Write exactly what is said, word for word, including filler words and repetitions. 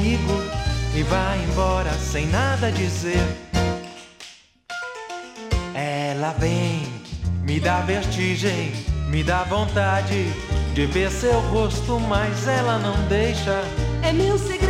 comigo e vai embora sem nada dizer. Ela vem, me dá vertigem, me dá vontade de ver seu rosto, mas ela não deixa. É meu segredo.